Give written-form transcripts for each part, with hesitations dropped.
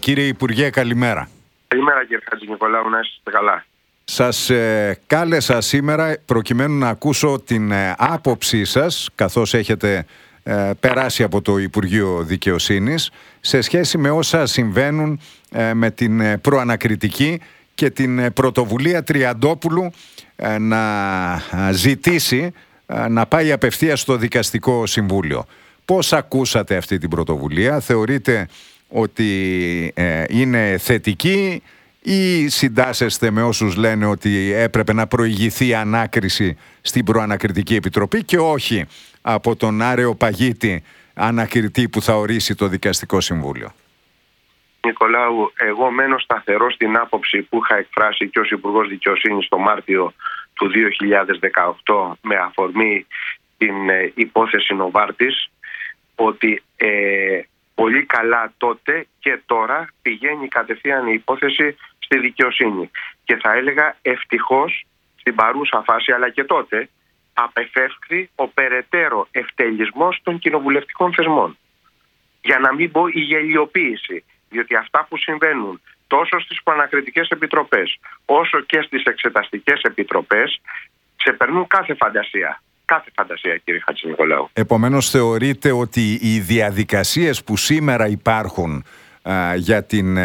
Κύριε Υπουργέ, καλημέρα. Καλημέρα κύριε Χατζηνικολάου, να είστε καλά. Σας κάλεσα σήμερα προκειμένου να ακούσω την άποψή σας, καθώς έχετε περάσει από το Υπουργείο Δικαιοσύνης, σε σχέση με όσα συμβαίνουν με την προανακριτική και την πρωτοβουλία Τριαντόπουλου να ζητήσει να πάει απευθείας στο Δικαστικό Συμβούλιο. Πώς ακούσατε αυτή την πρωτοβουλία? Θεωρείτε ότι είναι θετική ή συντάσσεστε με όσους λένε ότι έπρεπε να προηγηθεί ανάκριση στην Προανακριτική Επιτροπή και όχι από τον Αρεοπαγίτη ανακριτή που θα ορίσει το Δικαστικό Συμβούλιο? Νικολάου, εγώ μένω σταθερό στην άποψη που είχα εκφράσει και ως Υπουργός Δικαιοσύνης το Μάρτιο του 2018 με αφορμή την υπόθεση Νοβάρτης, ότι πολύ καλά τότε και τώρα πηγαίνει κατευθείαν η υπόθεση στη δικαιοσύνη. Και θα έλεγα ευτυχώς στην παρούσα φάση, αλλά και τότε, απεφεύχθη ο περαιτέρω ευτελισμός των κοινοβουλευτικών θεσμών. Για να μην πω η γελιοποίηση, διότι αυτά που συμβαίνουν τόσο στις προανακριτικές επιτροπές όσο και στις εξεταστικές επιτροπές ξεπερνούν κάθε φαντασία. Κάθε φαντασία, κύριε Χατζηνικολάου. Επομένως, θεωρείτε ότι οι διαδικασίες που σήμερα υπάρχουν για την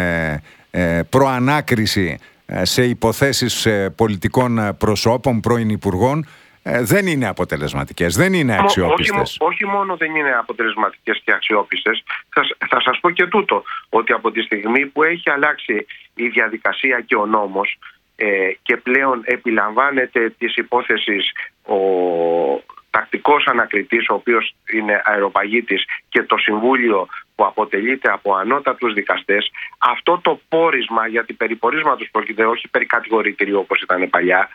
προανάκριση σε υποθέσεις πολιτικών προσώπων, πρώην υπουργών, δεν είναι αποτελεσματικές, δεν είναι αξιόπιστες? Όχι μόνο δεν είναι αποτελεσματικές και αξιόπιστες, θα σας πω και τούτο, ότι από τη στιγμή που έχει αλλάξει η διαδικασία και ο νόμος και πλέον επιλαμβάνεται της υπόθεσης ο τακτικός ανακριτής, ο οποίος είναι αεροπαγίτης, και το Συμβούλιο που αποτελείται από ανώτατους δικαστές, αυτό το πόρισμα, γιατί περί πορίσματος πρόκειται, όχι περί κατηγορητηρίου όπως ήταν παλιά,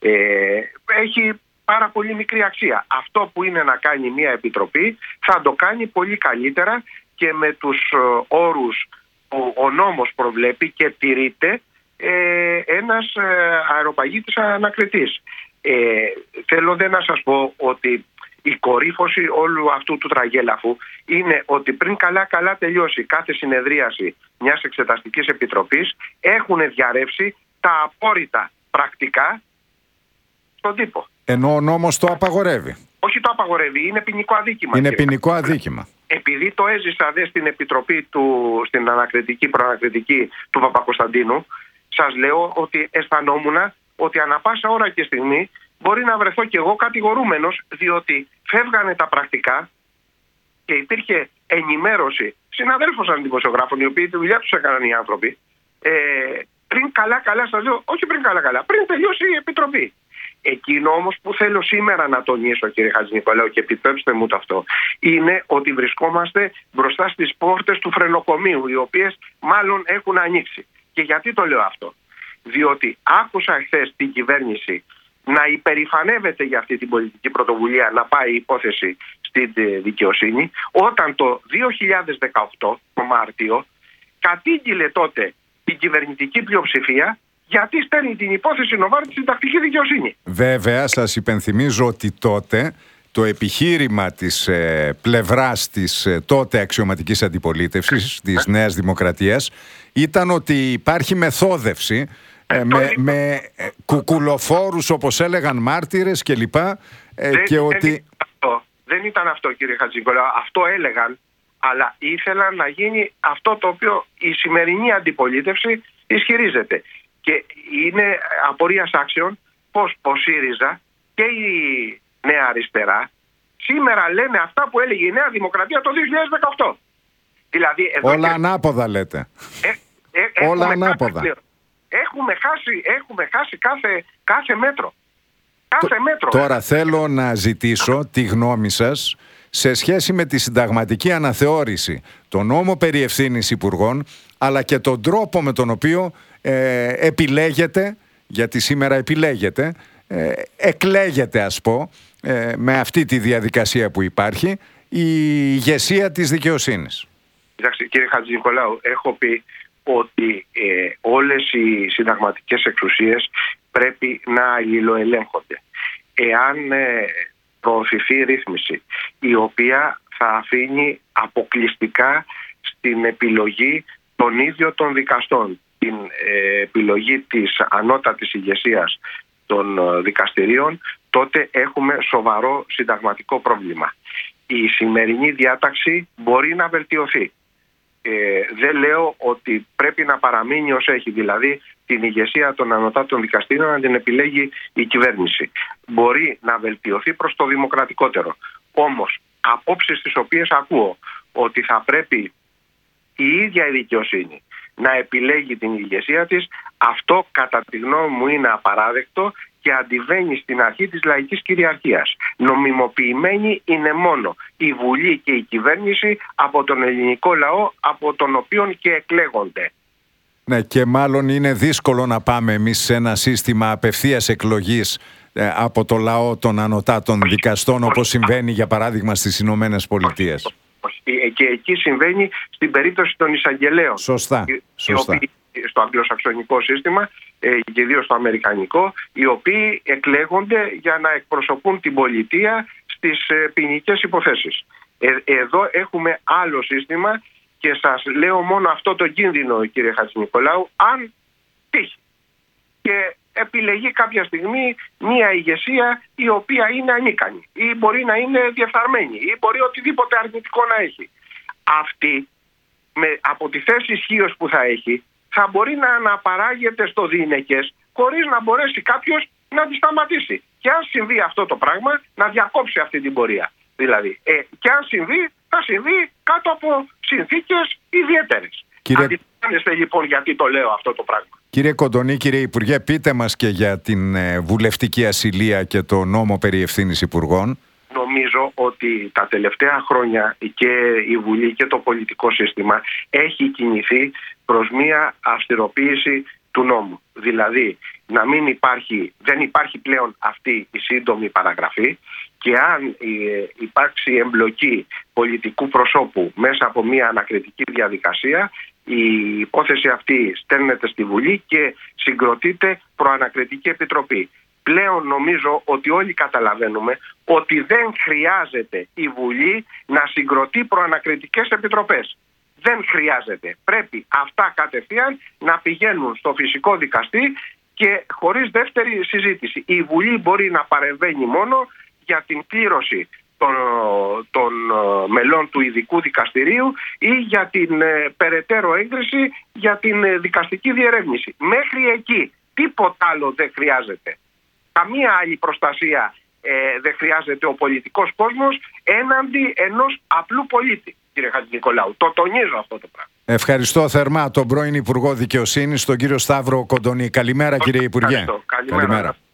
έχει πάρα πολύ μικρή αξία. Αυτό που είναι να κάνει μια επιτροπή θα το κάνει πολύ καλύτερα και με τους όρους που ο νόμος προβλέπει και τηρείται ένας αεροπαγίτης ανακριτής. Θέλω να σας πω ότι η κορύφωση όλου αυτού του τραγέλαφου είναι ότι πριν καλά τελειώσει κάθε συνεδρίαση μιας εξεταστικής επιτροπής έχουν διαρρεύσει τα απόρριτα πρακτικά στον τύπο. Ενώ ο νόμος το απαγορεύει. Όχι, το απαγορεύει, είναι ποινικό αδίκημα. Είναι ποινικό αδίκημα. Επειδή το έζησα στην επιτροπή στην ανακριτική, προανακριτική του Παπακοσταντίνου, σας λέω ότι αισθανόμουν ότι ανά πάσα ώρα και στιγμή μπορεί να βρεθώ κι εγώ κατηγορούμενος, διότι φεύγανε τα πρακτικά και υπήρχε ενημέρωση συναδέλφων αντιποσιογράφων, οι οποίοι τη δουλειά τους έκαναν οι άνθρωποι, πριν καλά, σας λέω, όχι πριν καλά, πριν τελειώσει η επιτροπή. Εκείνο όμως που θέλω σήμερα να τονίσω, κύριε Χατζηνικολάου, και επιτρέψτε μου το αυτό, είναι ότι βρισκόμαστε μπροστά στις πόρτες του φρενοκομείου, οι οποίες μάλλον έχουν ανοίξει. Και γιατί το λέω αυτό? Διότι άκουσα χθες την κυβέρνηση να υπερηφανεύεται για αυτή την πολιτική πρωτοβουλία να πάει η υπόθεση στην δικαιοσύνη, όταν το 2018, το Μάρτιο, κατήγγειλε τότε την κυβερνητική πλειοψηφία γιατί στέλνει την υπόθεση Νοβάρτη στην τακτική δικαιοσύνη. Βέβαια, σας υπενθυμίζω ότι τότε το επιχείρημα της πλευράς της τότε αξιωματικής αντιπολίτευσης της Νέας Δημοκρατίας ήταν ότι υπάρχει μεθόδευση με κουκουλοφόρους, όπως έλεγαν, μάρτυρες κλπ. Δεν ήταν αυτό, κύριε Χατζηνικολάου. Αυτό έλεγαν, αλλά ήθελαν να γίνει αυτό το οποίο η σημερινή αντιπολίτευση ισχυρίζεται. Και είναι απορίας άξιων πως ο ΣΥΡΙΖΑ και η Νέα Αριστερά σήμερα λένε αυτά που έλεγε η Νέα Δημοκρατία το 2018. Δηλαδή, όλα ανάποδα λέτε. Όλα ανάποδα. Έχουμε χάσει κάθε μέτρο. Τώρα θέλω να ζητήσω τη γνώμη σας σε σχέση με τη συνταγματική αναθεώρηση, τον νόμο περί ευθύνης υπουργών, αλλά και τον τρόπο με τον οποίο επιλέγεται, γιατί σήμερα επιλέγεται, εκλέγεται ας πω, με αυτή τη διαδικασία που υπάρχει, η ηγεσία της δικαιοσύνης. Κοιτάξτε, κύριε Χατζηνικολάου, έχω πει ότι όλες οι συνταγματικές εξουσίες πρέπει να αλληλοελέγχονται. Εάν προωθηθεί ρύθμιση η οποία θα αφήνει αποκλειστικά στην επιλογή τον ίδιο των δικαστών, την επιλογή της ανώτατης ηγεσίας των δικαστηρίων, τότε έχουμε σοβαρό συνταγματικό πρόβλημα. Η σημερινή διάταξη μπορεί να βελτιωθεί. Δεν λέω ότι πρέπει να παραμείνει ως έχει, δηλαδή την ηγεσία των ανωτάτων δικαστήριων να την επιλέγει η κυβέρνηση. Μπορεί να βελτιωθεί προς το δημοκρατικότερο. Όμως, απόψεις τις οποίες ακούω ότι θα πρέπει η ίδια η δικαιοσύνη να επιλέγει την ηγεσία της, αυτό κατά τη γνώμη μου είναι απαράδεκτο και αντιβαίνει στην αρχή της λαϊκής κυριαρχίας. Νομιμοποιημένη είναι μόνο η Βουλή και η κυβέρνηση από τον ελληνικό λαό, από τον οποίο και εκλέγονται. Ναι, και μάλλον είναι δύσκολο να πάμε εμείς σε ένα σύστημα απευθείας εκλογής από το λαό των ανωτάτων δικαστών, όπως συμβαίνει για παράδειγμα στις Ηνωμένες Πολιτείες. Και εκεί συμβαίνει στην περίπτωση των εισαγγελέων. Σωστά. Στο αγγλοσαξονικό σύστημα και ιδίως στο αμερικανικό, οι οποίοι εκλέγονται για να εκπροσωπούν την πολιτεία στις ποινικές υποθέσεις. Εδώ έχουμε άλλο σύστημα και σας λέω μόνο αυτό το κίνδυνο, κύριε Χατζηνικολάου, αν τύχει και επιλεγεί κάποια στιγμή μια ηγεσία η οποία είναι ανίκανη ή μπορεί να είναι διεφθαρμένη ή μπορεί οτιδήποτε αρνητικό να έχει. Αυτή από τη θέση ισχύως που θα έχει θα μπορεί να αναπαράγεται στο διηνεκές χωρίς να μπορέσει κάποιος να τη σταματήσει. Και αν συμβεί αυτό το πράγμα, να διακόψει αυτή την πορεία. Δηλαδή, και αν συμβεί, θα συμβεί κάτω από συνθήκες ιδιαίτερες. Αντιλαμβάνεστε λοιπόν γιατί το λέω αυτό το πράγμα. Κύριε Κοντονή, κύριε Υπουργέ, πείτε μας και για την βουλευτική ασυλία και το νόμο περί ευθύνης υπουργών. Νομίζω ότι τα τελευταία χρόνια και η Βουλή και το πολιτικό σύστημα έχει κινηθεί προς μια αυστηροποίηση του νόμου. Δηλαδή, δεν υπάρχει πλέον αυτή η σύντομη παραγραφή και αν υπάρξει εμπλοκή πολιτικού προσώπου μέσα από μια ανακριτική διαδικασία, η υπόθεση αυτή στέλνεται στη Βουλή και συγκροτείται προανακριτική επιτροπή. Πλέον νομίζω ότι όλοι καταλαβαίνουμε ότι δεν χρειάζεται η Βουλή να συγκροτεί προανακριτικές επιτροπές. Δεν χρειάζεται. Πρέπει αυτά κατευθείαν να πηγαίνουν στο φυσικό δικαστή και χωρίς δεύτερη συζήτηση. Η Βουλή μπορεί να παρεμβαίνει μόνο για την κλήρωση των μελών του ειδικού δικαστηρίου ή για την περαιτέρω έγκριση για την δικαστική διερεύνηση. Μέχρι εκεί τίποτα άλλο δεν χρειάζεται. Καμία άλλη προστασία δεν χρειάζεται ο πολιτικός κόσμος έναντι ενός απλού πολίτη, κύριε Χατζηνικολάου. Το τονίζω αυτό το πράγμα. Ευχαριστώ θερμά τον πρώην Υπουργό Δικαιοσύνης, τον κύριο Σταύρο Κοντονή. Καλημέρα, κύριε Υπουργέ. Καλημέρα.